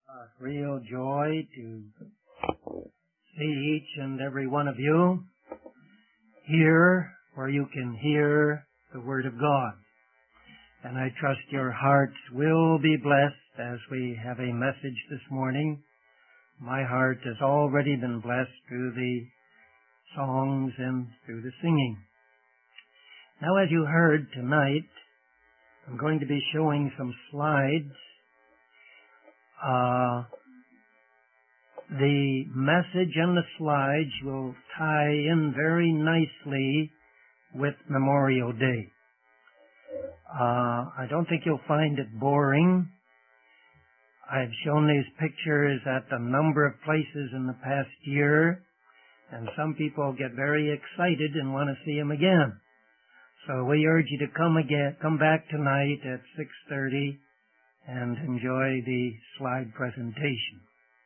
Real joy to see each and every one of you here where you can hear the Word of God. And I trust your hearts will be blessed as we have a message this morning. My heart has already been blessed through the songs and through the singing. Now, as you heard tonight, I'm going to be showing some slides. The message and the slides will tie in very nicely with Memorial Day. I don't think you'll find it boring. I've shown these pictures at a number of places in the past year, and some people get very excited and want to see them again. So we urge you to come back tonight at 6:30 and enjoy the slide presentation.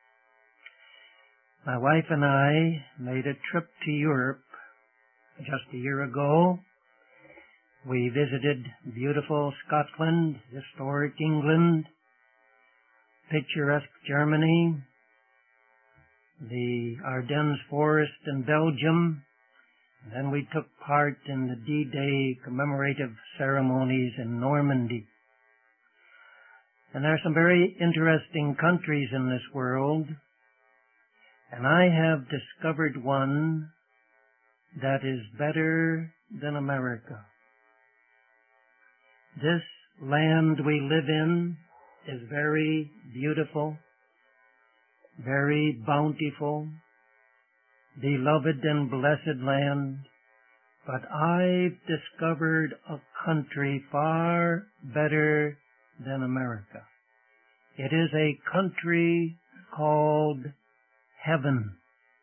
My wife and I made a trip to Europe just a year ago. We visited beautiful Scotland, historic England, picturesque Germany, the Ardennes Forest in Belgium, and then we took part in the D-Day commemorative ceremonies in Normandy. And there are some very interesting countries in this world, and I have discovered one that is better than America. This land we live in is very beautiful, very bountiful, beloved and blessed land, but I've discovered a country far better than America. It is a country called Heaven,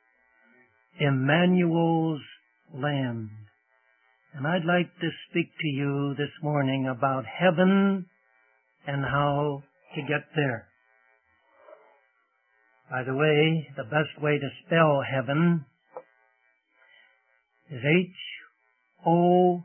Emmanuel's land. And I'd like to speak to you this morning about heaven and how to get there. By the way, the best way to spell heaven is H-O-M-E,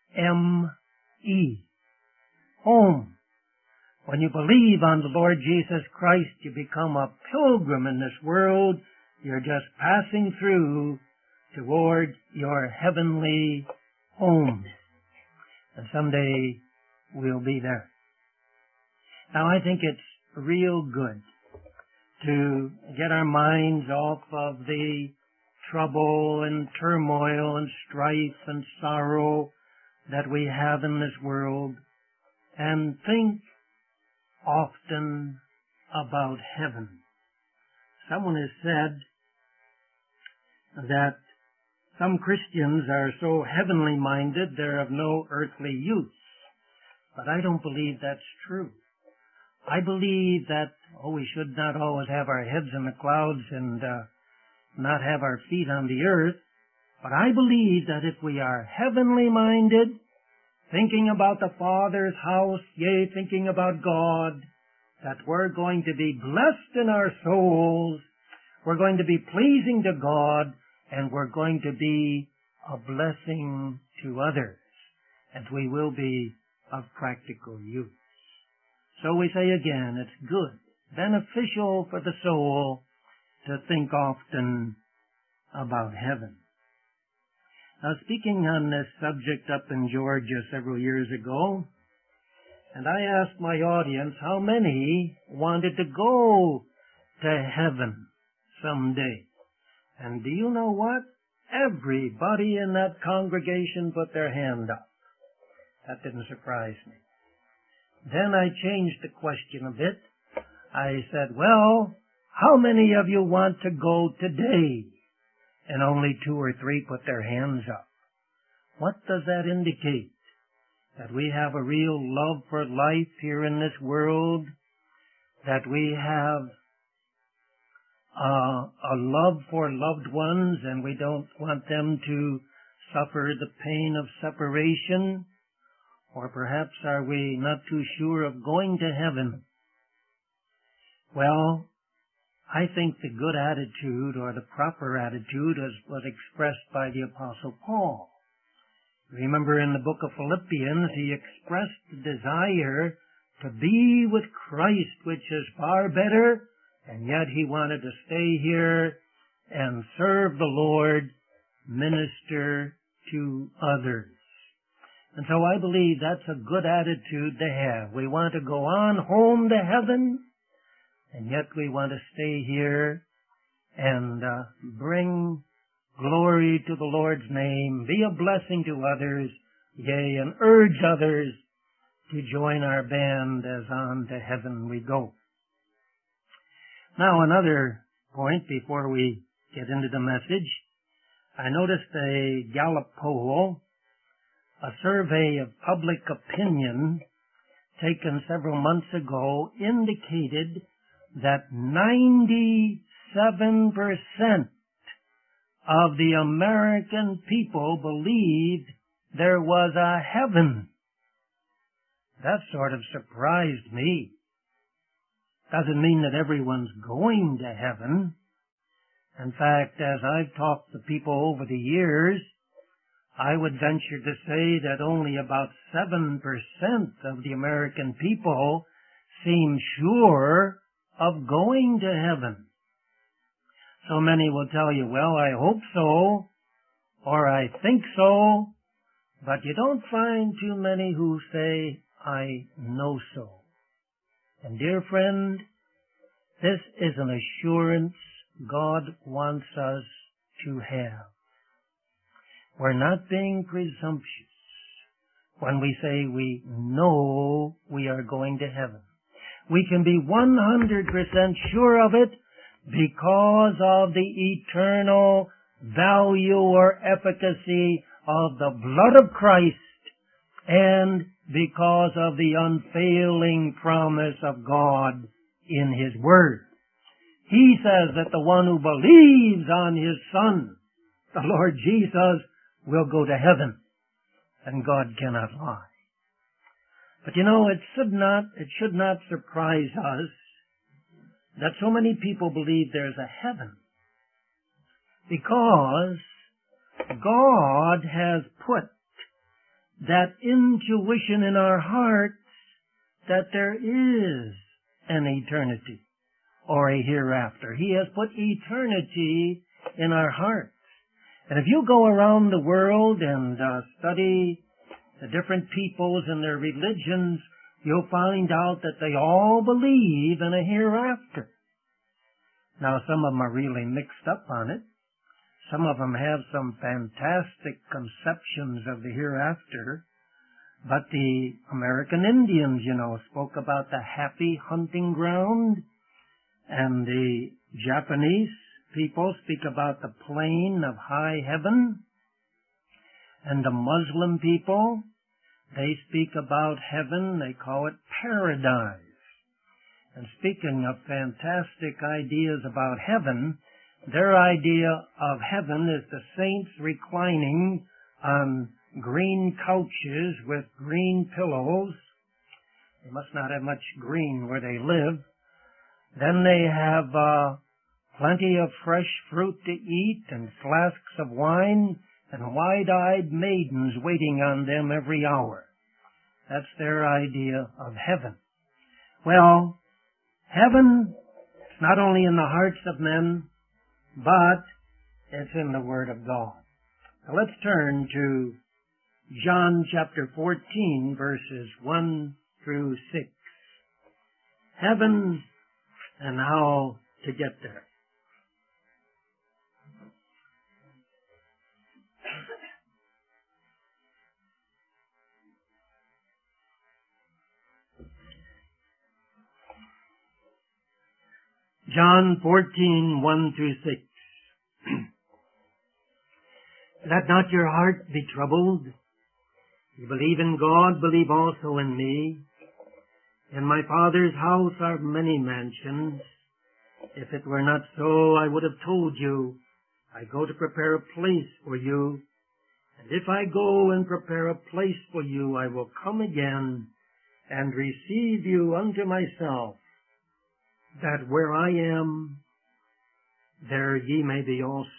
home. When you believe on the Lord Jesus Christ, you become a pilgrim in this world. You're just passing through toward your heavenly home. And someday we'll be there. Now, I think it's real good to get our minds off of the trouble and turmoil and strife and sorrow that we have in this world and think often about heaven. Someone has said that some Christians are so heavenly minded they're of no earthly use. But I don't believe that's true. I believe that, we should not always have our heads in the clouds and not have our feet on the earth. But I believe that if we are heavenly minded, thinking about the Father's house, yea, thinking about God, that we're going to be blessed in our souls, we're going to be pleasing to God, and we're going to be a blessing to others, and we will be of practical use. So we say again, it's good, beneficial for the soul to think often about heaven. Now, speaking on this subject up in Georgia several years ago, and I asked my audience how many wanted to go to heaven someday. And do you know what? Everybody in that congregation put their hand up. That didn't surprise me. Then I changed the question a bit. I said, well, how many of you want to go today? And only 2 or 3 put their hands up. What does that indicate? That we have a real love for life here in this world? That we have a love for loved ones and we don't want them to suffer the pain of separation? Or perhaps are we not too sure of going to heaven? Well, I think the good attitude or the proper attitude was expressed by the Apostle Paul. Remember in the book of Philippians, he expressed the desire to be with Christ, which is far better and yet he wanted to stay here and serve the Lord, minister to others. And so I believe that's a good attitude to have. We want to go on home to heaven, and yet we want to stay here and bring glory to the Lord's name, be a blessing to others, yea, and urge others to join our band as on to heaven we go. Now, another point before we get into the message. I noticed a Gallup poll, a survey of public opinion taken several months ago, indicated that 97% of the American people believed there was a heaven. That sort of surprised me. Doesn't mean that everyone's going to heaven. In fact, as I've talked to people over the years, I would venture to say that only about 7% of the American people seem sure of going to heaven. So many will tell you, well, I hope so, or I think so, but you don't find too many who say, I know so. And dear friend, this is an assurance God wants us to have. We're not being presumptuous when we say we know we are going to heaven. We can be 100% sure of it because of the eternal value or efficacy of the blood of Christ and because of the unfailing promise of God in His Word. He says that the one who believes on His Son, the Lord Jesus, will go to heaven, and God cannot lie. But you know, it should not surprise us that so many people believe there's a heaven, because God has put that intuition in our hearts that there is an eternity or a hereafter. He has put eternity in our hearts. And if you go around the world and study the different peoples and their religions, you'll find out that they all believe in a hereafter. Now, some of them are really mixed up on it. Some of them have some fantastic conceptions of the hereafter. But the American Indians, spoke about the happy hunting ground. And the Japanese people speak about the plain of high heaven. And the Muslim people, they speak about heaven, they call it paradise. And speaking of fantastic ideas about heaven, their idea of heaven is the saints reclining on green couches with green pillows. They must not have much green where they live. Then they have plenty of fresh fruit to eat and flasks of wine and wide-eyed maidens waiting on them every hour. That's their idea of heaven. Well, heaven is not only in the hearts of men, but it's in the Word of God. Now let's turn to John chapter 14, verses 1 through 6. Heaven and how to get there. John 14, 1 through 6. Let not your heart be troubled. You believe in God, believe also in me. In my Father's house are many mansions. If it were not so, I would have told you, I go to prepare a place for you. And if I go and prepare a place for you, I will come again and receive you unto myself, that where I am, there ye may be also.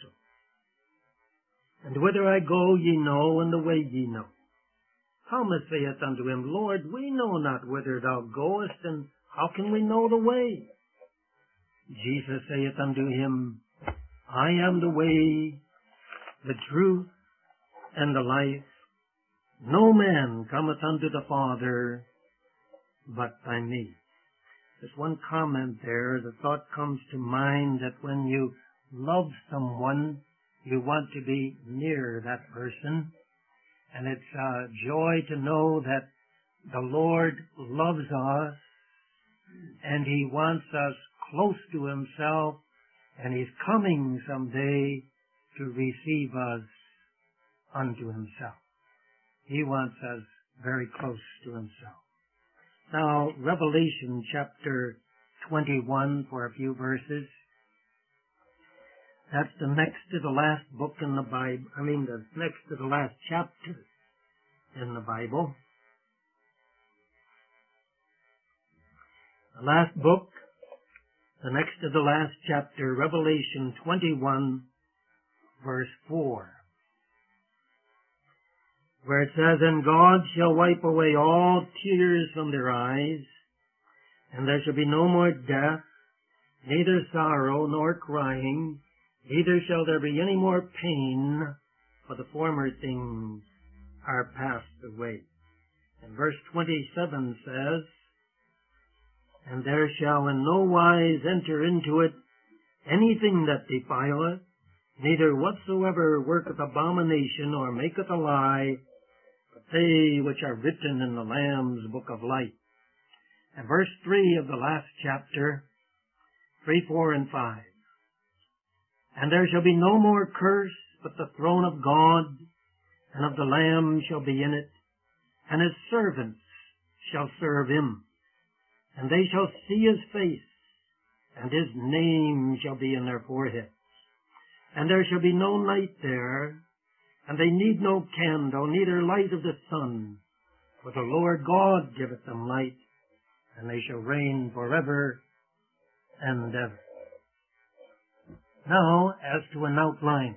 And whither I go ye know, and the way ye know. Thomas saith unto him, Lord, we know not whither thou goest, and how can we know the way? Jesus saith unto him, I am the way, the truth, and the life. No man cometh unto the Father but by me. There's one comment there. The thought comes to mind that when you love someone, you want to be near that person. And it's a joy to know that the Lord loves us and He wants us close to Himself, and He's coming someday to receive us unto Himself. He wants us very close to Himself. Now, Revelation chapter 21 for a few verses. That's the next to the last book in the Bible. The next to the last chapter in the Bible. The last book, the next to the last chapter, Revelation 21, verse 4. Where it says, And God shall wipe away all tears from their eyes, and there shall be no more death, neither sorrow nor crying, neither shall there be any more pain, for the former things are passed away. And verse 27 says, And there shall in no wise enter into it anything that defileth, neither whatsoever worketh abomination or maketh a lie, but they which are written in the Lamb's book of life. And verse 3 of the last chapter, 3, 4, and 5. And there shall be no more curse, but the throne of God and of the Lamb shall be in it, and His servants shall serve Him. And they shall see His face, and His name shall be in their foreheads. And there shall be no night there, and they need no candle, neither light of the sun, for the Lord God giveth them light, and they shall reign forever and ever. Now, as to an outline.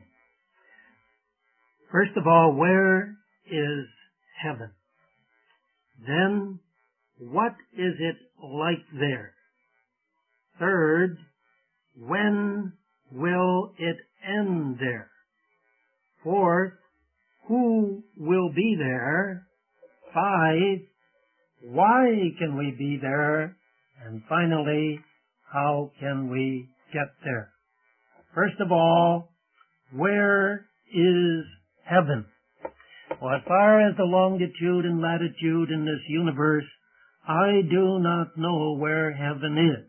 First of all, where is heaven? Then, what is it like there? Third, when will it end there? Fourth, who will be there? 5, why can we be there? And finally, how can we get there? First of all, where is heaven? Well, as far as the longitude and latitude in this universe, I do not know where heaven is.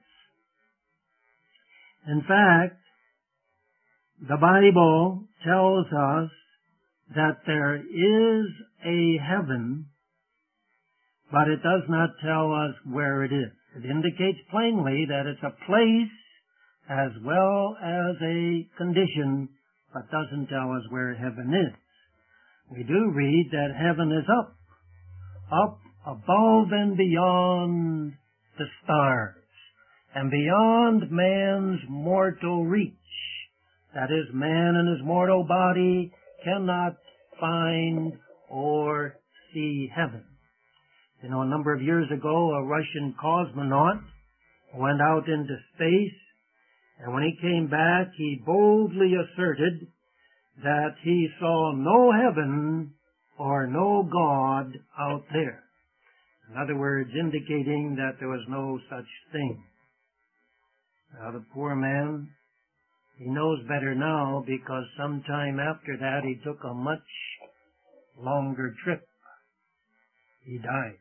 In fact, the Bible tells us that there is a heaven, but it does not tell us where it is. It indicates plainly that it's a place as well as a condition, but doesn't tell us where heaven is. We do read that heaven is up above and beyond the stars, and beyond man's mortal reach. That is, man in his mortal body cannot find or see heaven. You know, a number of years ago, a Russian cosmonaut went out into space, and when he came back, he boldly asserted that he saw no heaven or no God out there. In other words, indicating that there was no such thing. Now, the poor man, he knows better now, because sometime after that he took a much longer trip. He died.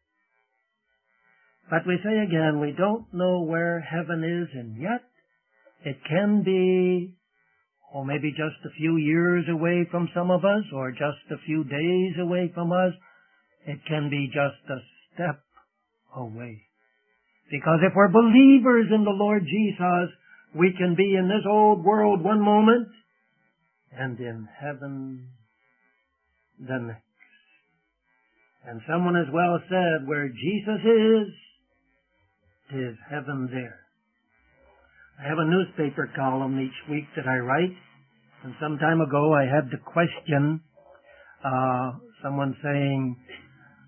But we say again, we don't know where heaven is, and yet it can be, or maybe just a few years away from some of us, or just a few days away from us. It can be just a step away. Because if we're believers in the Lord Jesus, we can be in this old world one moment, and in heaven the next. And someone has well said, where Jesus is, 'tis heaven there. I have a newspaper column each week that I write, and some time ago I had the question, someone saying,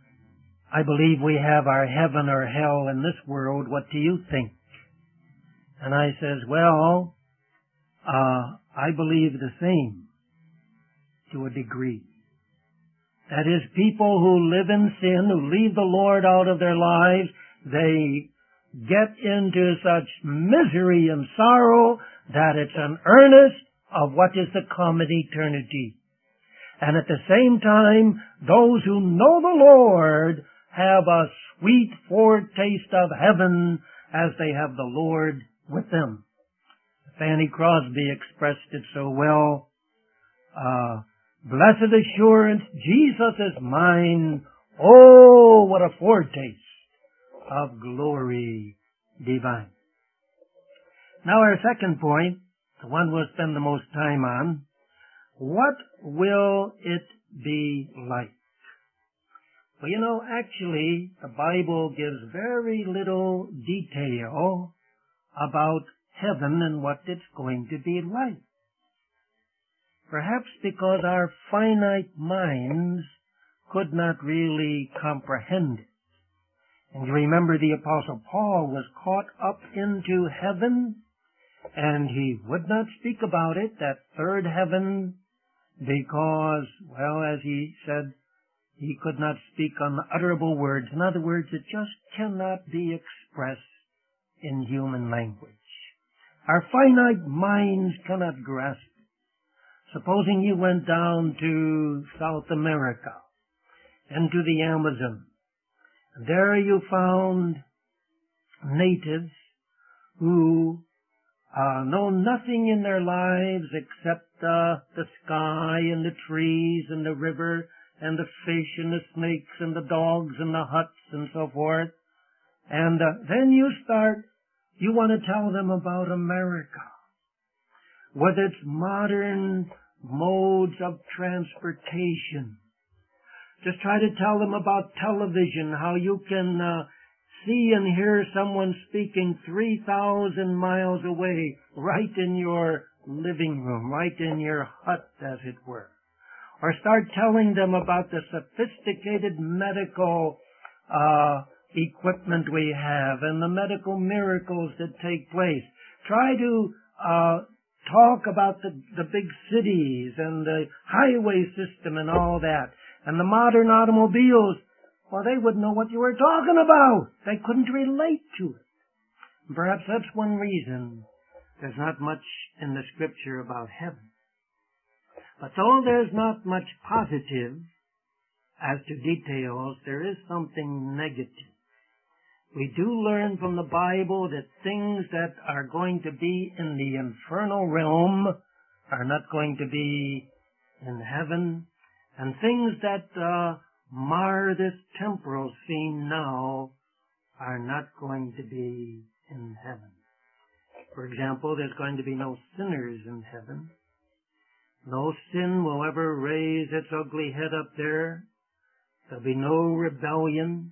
I believe we have our heaven or hell in this world, what do you think? And I says, well, I believe the same to a degree. That is, people who live in sin, who leave the Lord out of their lives, they get into such misery and sorrow that it's an earnest of what is to come in eternity. And at the same time, those who know the Lord have a sweet foretaste of heaven as they have the Lord with them. Fanny Crosby expressed it so well. Blessed assurance, Jesus is mine. Oh, what a foretaste of glory divine. Now our second point, the one we'll spend the most time on, what will it be like? Well, you know, actually, the Bible gives very little detail about heaven and what it's going to be like. Perhaps because our finite minds could not really comprehend it. And you remember the Apostle Paul was caught up into heaven, and he would not speak about it, that third heaven, because, well, as he said, he could not speak unutterable words. In other words, it just cannot be expressed in human language. Our finite minds cannot grasp it. Supposing you went down to South America and to the Amazon. There you found natives who know nothing in their lives except the sky and the trees and the river and the fish and the snakes and the dogs and the huts and so forth. And then you want to tell them about America, with its modern modes of transportation. Just try to tell them about television, how you can see and hear someone speaking 3,000 miles away, right in your living room, right in your hut, as it were. Or start telling them about the sophisticated medical equipment we have and the medical miracles that take place. Try to talk about the big cities and the highway system and all that. And the modern automobiles, well, they wouldn't know what you were talking about. They couldn't relate to it. And perhaps that's one reason there's not much in the Scripture about heaven. But though there's not much positive as to details, there is something negative. We do learn from the Bible that things that are going to be in the infernal realm are not going to be in heaven, and things that mar this temporal scene now are not going to be in heaven. For example, there's going to be no sinners in heaven. No sin will ever raise its ugly head up there. There'll be no rebellion.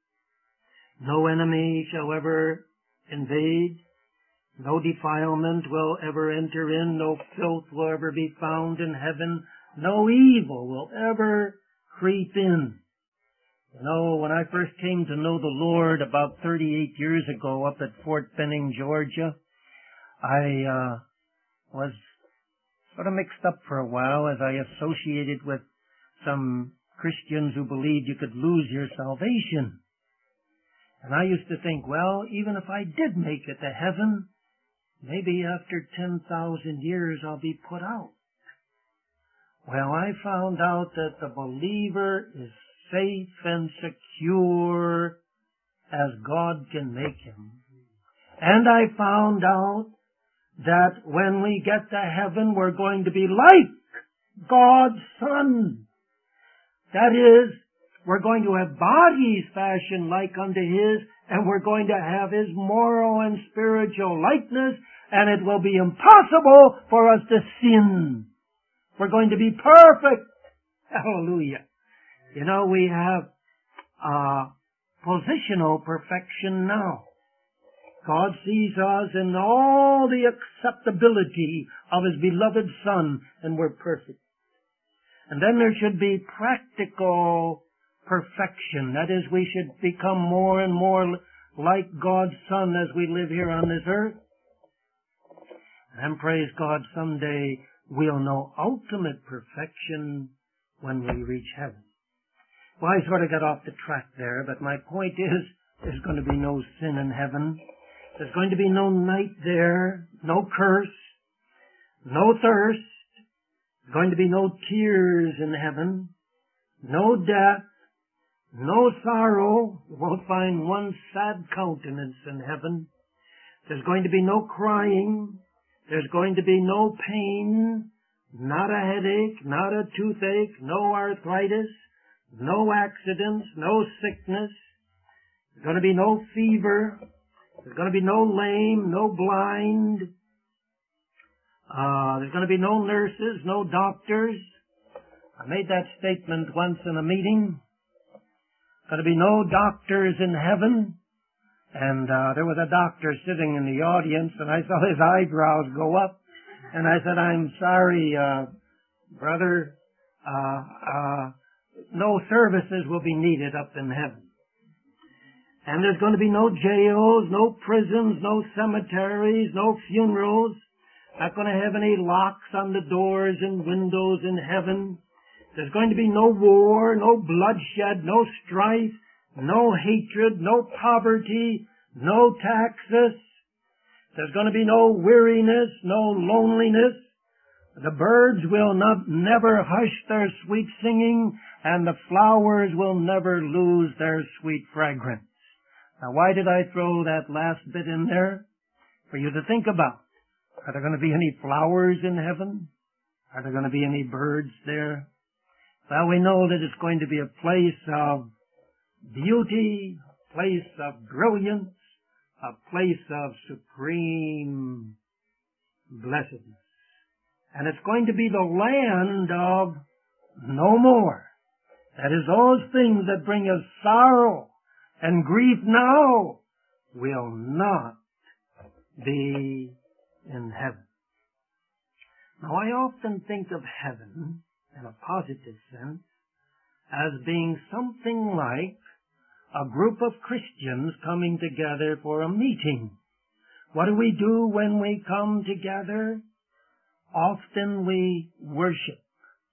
No enemy shall ever invade. No defilement will ever enter in. No filth will ever be found in heaven. No evil will ever creep in. You know, when I first came to know the Lord about 38 years ago up at Fort Benning, Georgia, I was sort of mixed up for a while as I associated with some Christians who believed you could lose your salvation. And I used to think, well, even if I did make it to heaven, maybe after 10,000 years I'll be put out. Well, I found out that the believer is safe and secure as God can make him. And I found out that when we get to heaven, we're going to be like God's Son. That is, we're going to have bodies fashioned like unto His, and we're going to have His moral and spiritual likeness, and it will be impossible for us to sin. We're going to be perfect. Hallelujah. You know, we have positional perfection now. God sees us in all the acceptability of His beloved Son, and we're perfect. And then there should be practical perfection. That is, we should become more and more like God's Son as we live here on this earth. And praise God, someday we'll know ultimate perfection when we reach heaven. Well, I sort of got off the track there, but my point is, there's going to be no sin in heaven. There's going to be no night there, no curse, no thirst. There's going to be no tears in heaven, no death, no sorrow. You won't find one sad countenance in heaven. There's going to be no crying. There's going to be no pain, not a headache, not a toothache, no arthritis, no accidents, no sickness. There's going to be no fever. There's going to be no lame, no blind. There's going to be no nurses, no doctors. I made that statement once in a meeting. There's going to be no doctors in heaven. And there was a doctor sitting in the audience, and I saw his eyebrows go up. And I said, I'm sorry, brother, no services will be needed up in heaven. And there's going to be no jails, no prisons, no cemeteries, no funerals. Not going to have any locks on the doors and windows in heaven. There's going to be no war, no bloodshed, no strife, no hatred, no poverty, no taxes. There's going to be no weariness, no loneliness. The birds will never hush their sweet singing, and the flowers will never lose their sweet fragrance. Now, why did I throw that last bit in there? For you to think about. Are there going to be any flowers in heaven? Are there going to be any birds there? Well, we know that it's going to be a place of beauty, a place of brilliance, a place of supreme blessedness. And it's going to be the land of no more. That is, those things that bring us sorrow and grief now will not be in heaven. Now, I often think of heaven, in a positive sense, as being something like a group of Christians coming together for a meeting. What do we do when we come together? Often we worship.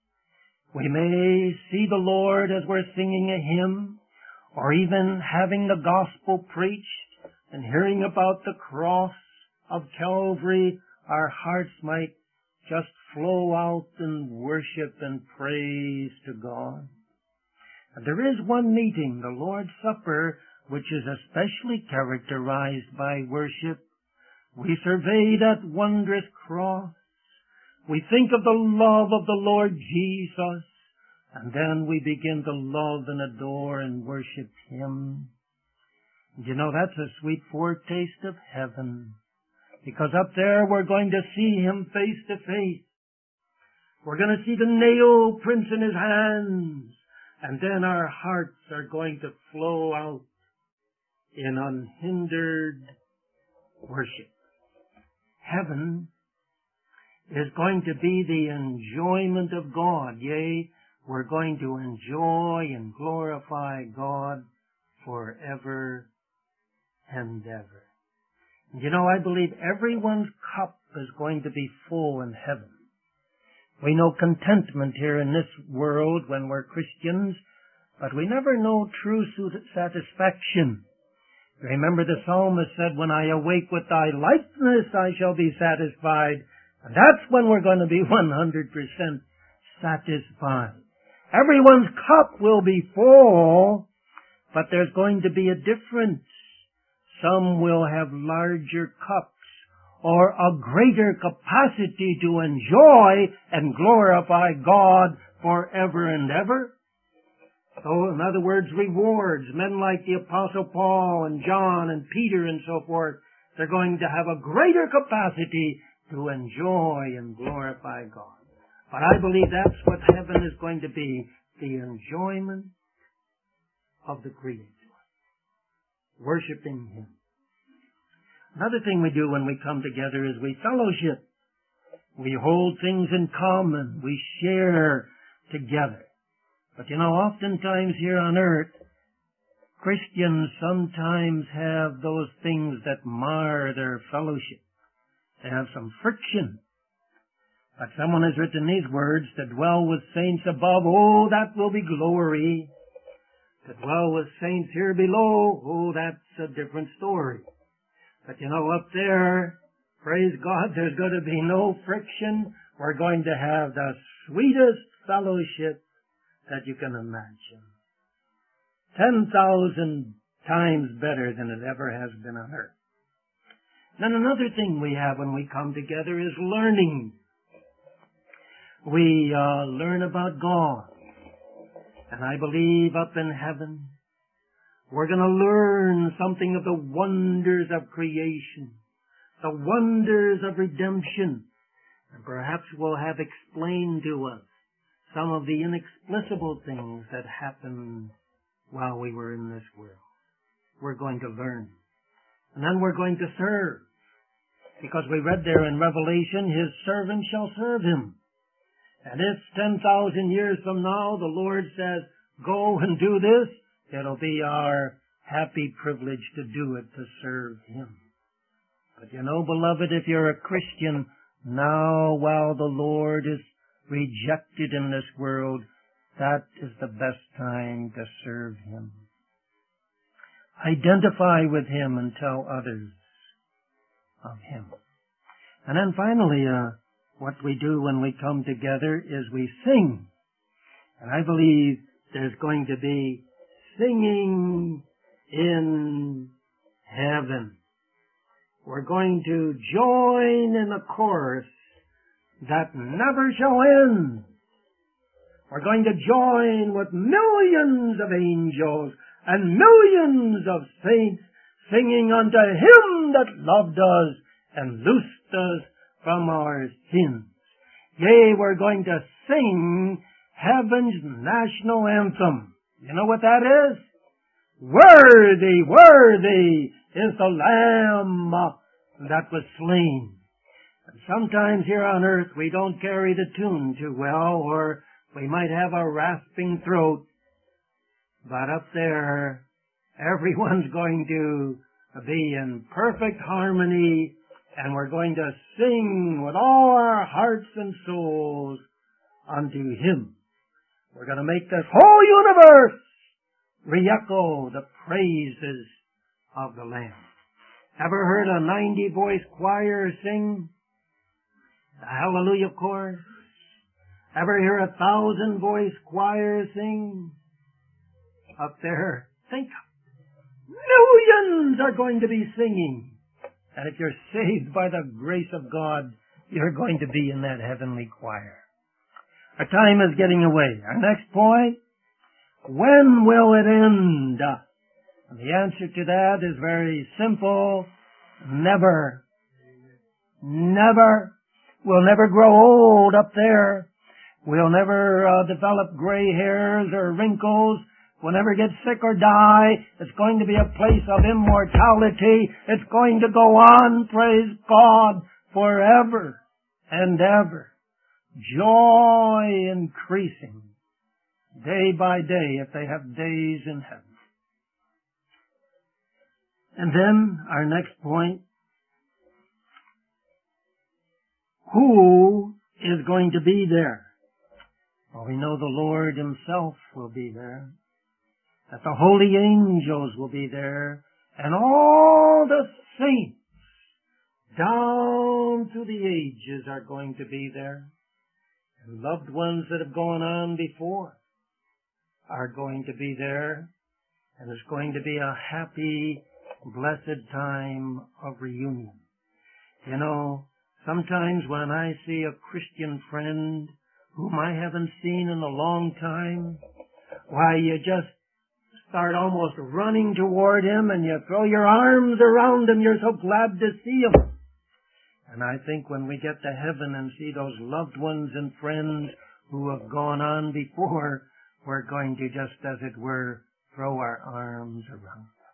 We may see the Lord as we're singing a hymn, or even having the gospel preached and hearing about the cross of Calvary. Our hearts might just flow out in worship and praise to God. And there is one meeting, the Lord's Supper, which is especially characterized by worship. We survey that wondrous cross. We think of the love of the Lord Jesus, and then we begin to love and adore and worship Him. And you know, that's a sweet foretaste of heaven, because up there we're going to see Him face to face. We're going to see the nail prints in His hands, and then our hearts are going to flow out in unhindered worship. Heaven is going to be the enjoyment of God. Yea, we're going to enjoy and glorify God forever and ever. And you know, I believe everyone's cup is going to be full in heaven. We know contentment here in this world when we're Christians, but we never know true satisfaction. Remember, the psalmist said, when I awake with thy likeness, I shall be satisfied. And that's when we're going to be 100% satisfied. Everyone's cup will be full, but there's going to be a difference. Some will have larger cups or a greater capacity to enjoy and glorify God forever and ever. So, in other words, rewards. Men like the Apostle Paul and John and Peter and so forth, they're going to have a greater capacity to enjoy and glorify God. But I believe that's what heaven is going to be, the enjoyment of the Creator, worshiping Him. Another thing we do when we come together is we fellowship. We hold things in common. We share together. But you know, oftentimes here on earth, Christians sometimes have those things that mar their fellowship. They have some friction. But someone has written these words, to dwell with saints above, oh, that will be glory. To dwell with saints here below, oh, that's a different story. But up there, praise God, there's going to be no friction. We're going to have the sweetest fellowship that you can imagine. 10,000 times better than it ever has been on earth. Then another thing we have when we come together is learning. We learn about God. And I believe up in heaven, we're going to learn something of the wonders of creation, the wonders of redemption, and perhaps we'll have explained to us some of the inexplicable things that happened while we were in this world. We're going to learn. And then we're going to serve. Because we read there in Revelation, His servant shall serve Him. And if 10,000 years from now the Lord says, go and do this, it'll be our happy privilege to do it, to serve Him. But beloved, if you're a Christian, now while the Lord is rejected in this world, that is the best time to serve Him. Identify with Him and tell others of Him. And then finally, what we do when we come together is we sing. And I believe there's going to be singing in heaven. We're going to join in a chorus that never shall end. We're going to join with millions of angels and millions of saints singing unto Him that loved us and loosed us from our sins. Yea, we're going to sing heaven's national anthem. You know what that is? Worthy, worthy is the Lamb that was slain. And sometimes here on earth we don't carry the tune too well, or we might have a rasping throat. But up there, everyone's going to be in perfect harmony, and we're going to sing with all our hearts and souls unto Him. We're going to make this whole universe re-echo the praises of the Lamb. Ever heard a 90-voice choir sing the Hallelujah Chorus? Ever hear a 1,000-voice choir sing? Up there, think millions are going to be singing. And if you're saved by the grace of God, you're going to be in that heavenly choir. Our time is getting away. Our next point, when will it end? And the answer to that is very simple. Never. Never. We'll never grow old up there. We'll never develop gray hairs or wrinkles. We'll never get sick or die. It's going to be a place of immortality. It's going to go on, praise God, forever and ever. Joy increasing day by day if they have days in heaven. And then our next point, who is going to be there? Well, we know the Lord Himself will be there, that the holy angels will be there, and all the saints down through the ages are going to be there. And loved ones that have gone on before are going to be there. And it's going to be a happy, blessed time of reunion. Sometimes when I see a Christian friend whom I haven't seen in a long time, why, you just start almost running toward him and you throw your arms around him. You're so glad to see him. And I think when we get to heaven and see those loved ones and friends who have gone on before, we're going to just, as it were, throw our arms around them.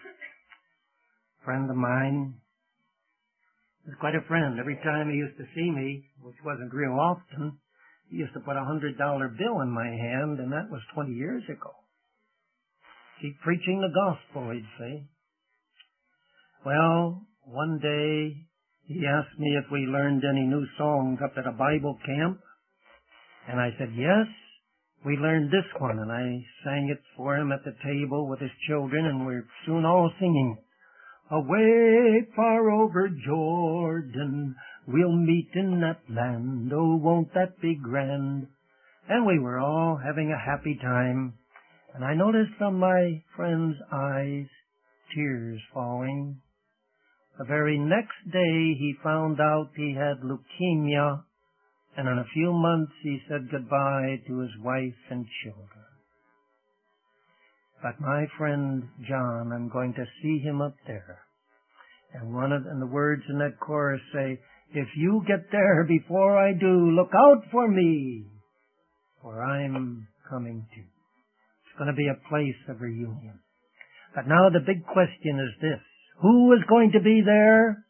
A friend of mine, was quite a friend. Every time he used to see me, which wasn't real often, he used to put a $100 bill in my hand, and that was 20 years ago. Keep preaching the gospel, he'd say. Well, one day He asked me if we learned any new songs up at a Bible camp. And I said, yes, we learned this one. And I sang it for him at the table with his children, and we're soon all singing. Away far over Jordan, we'll meet in that land. Oh, won't that be grand? And we were all having a happy time. And I noticed from my friend's eyes tears falling. The very next day he found out he had leukemia, and in a few months he said goodbye to his wife and children. But my friend John, I'm going to see him up there. And the words in that chorus say, if you get there before I do, look out for me, for I'm coming too. It's going to be a place of reunion. But now the big question is this. Who is going to be there?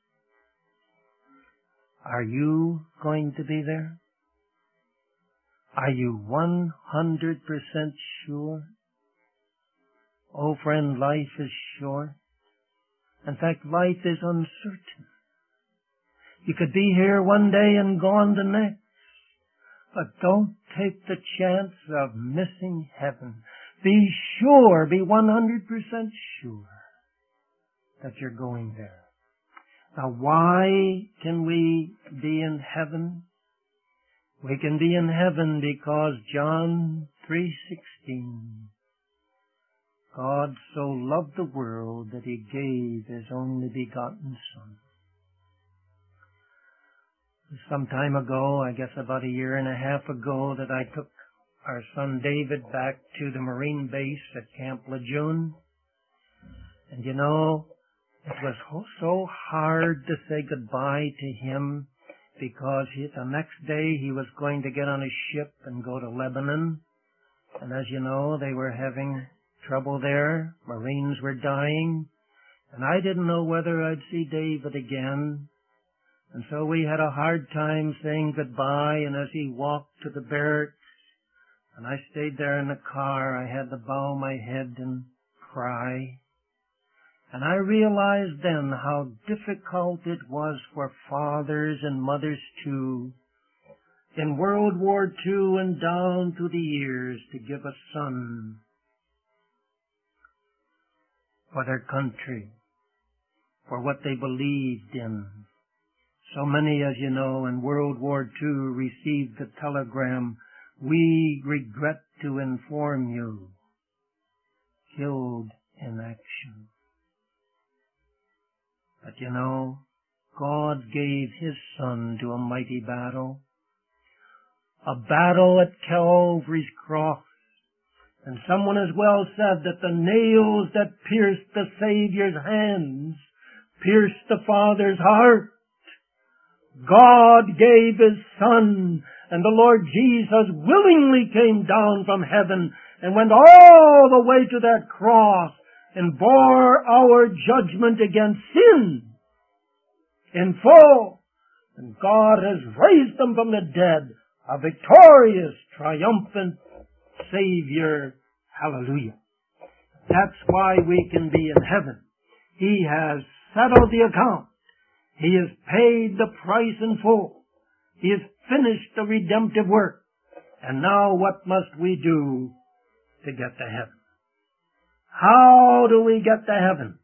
Are you going to be there? Are you 100% sure? Oh, friend, life is short. In fact, life is uncertain. You could be here one day and gone the next. But don't take the chance of missing heaven. Be sure, be 100% sure that you're going there. Now, why can we be in heaven? We can be in heaven because John 3:16, God so loved the world that He gave His only begotten Son. Some time ago, I guess about a year and a half ago, that I took our son David back to the Marine base at Camp Lejeune. And you know, it was so hard to say goodbye to him because the next day he was going to get on a ship and go to Lebanon. And as you know, they were having trouble there. Marines were dying. And I didn't know whether I'd see David again. And so we had a hard time saying goodbye. And as he walked to the barracks, and I stayed there in the car, I had to bow my head and cry. And I realized then how difficult it was for fathers and mothers too, in World War II and down through the years, to give a son for their country, for what they believed in. So many, as you know, in World War II received the telegram, "We regret to inform you," killed in action. But you know, God gave His Son to a mighty battle. A battle at Calvary's cross. And someone has well said that the nails that pierced the Savior's hands pierced the Father's heart. God gave His Son, and the Lord Jesus willingly came down from heaven and went all the way to that cross and bore our judgment against sin in full. And God has raised Him from the dead, a victorious, triumphant Savior. Hallelujah. That's why we can be in heaven. He has settled the account. He has paid the price in full. He has finished the redemptive work. And now what must we do to get to heaven? How do we get to heaven?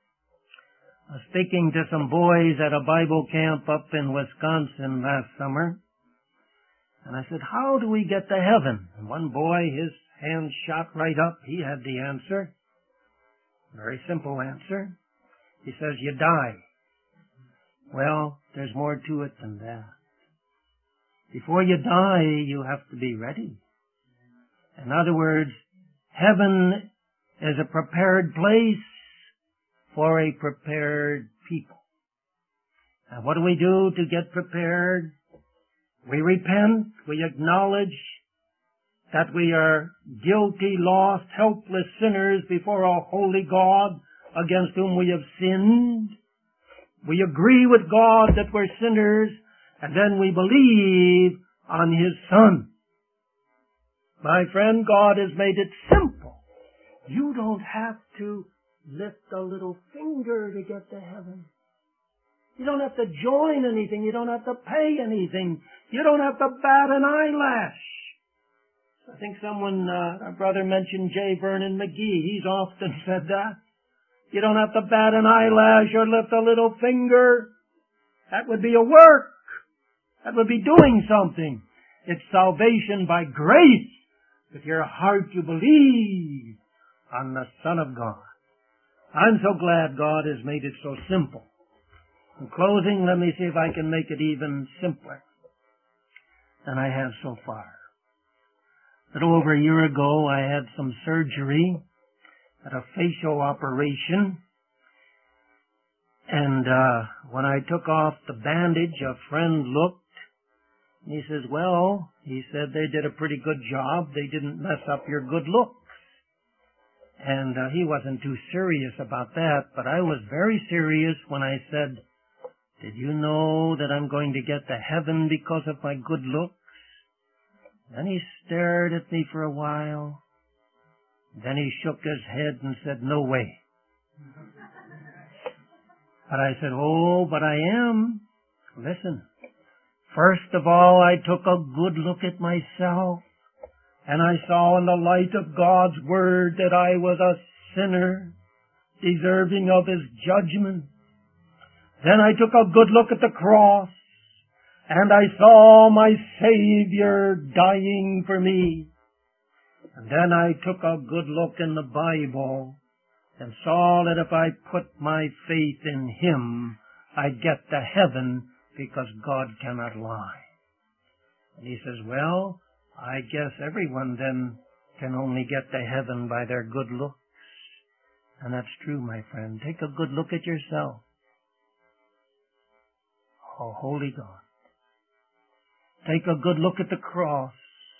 I was speaking to some boys at a Bible camp up in Wisconsin last summer. And I said, how do we get to heaven? And one boy, his hand shot right up. He had the answer. Very simple answer. He says, you die. Well, there's more to it than that. Before you die, you have to be ready. In other words, heaven is a prepared place for a prepared people. And what do we do to get prepared? We repent. We acknowledge that we are guilty, lost, helpless sinners before a holy God against whom we have sinned. We agree with God that we're sinners, and then we believe on His Son. My friend, God has made it simple. You don't have to lift a little finger to get to heaven. You don't have to join anything. You don't have to pay anything. You don't have to bat an eyelash. I think someone, our brother mentioned J. Vernon McGee. He's often said that. You don't have to bat an eyelash or lift a little finger. That would be a work. That would be doing something. It's salvation by grace. With your heart you believe on the Son of God. I'm so glad God has made it so simple. In closing, let me see if I can make it even simpler than I have so far. A little over a year ago, I had some surgery at a facial operation. And when I took off the bandage, a friend looked. And he says, well, he said, they did a pretty good job. They didn't mess up your good looks. And he wasn't too serious about that, but I was very serious when I said, did you know that I'm going to get to heaven because of my good looks? Then he stared at me for a while. Then he shook his head and said, no way. But I said, oh, but I am. Listen. First of all, I took a good look at myself, and I saw in the light of God's Word that I was a sinner, deserving of His judgment. Then I took a good look at the cross, and I saw my Savior dying for me. And then I took a good look in the Bible, and saw that if I put my faith in Him, I'd get to heaven, because God cannot lie. And he says, well, I guess everyone then can only get to heaven by their good looks. And that's true, my friend. Take a good look at yourself. Oh, holy God. Take a good look at the cross.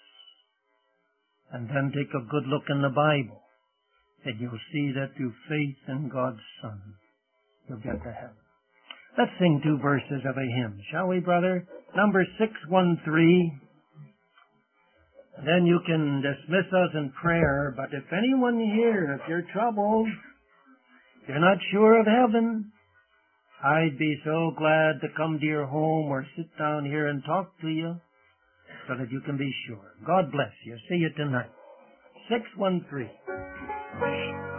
And then take a good look in the Bible. And you'll see that through faith in God's Son, you'll get to heaven. Let's sing 2 verses of a hymn, shall we, brother? Number 613. Then you can dismiss us in prayer, but if anyone here, if you're troubled, you're not sure of heaven, I'd be so glad to come to your home or sit down here and talk to you so that you can be sure. God bless you. See you tonight. 613.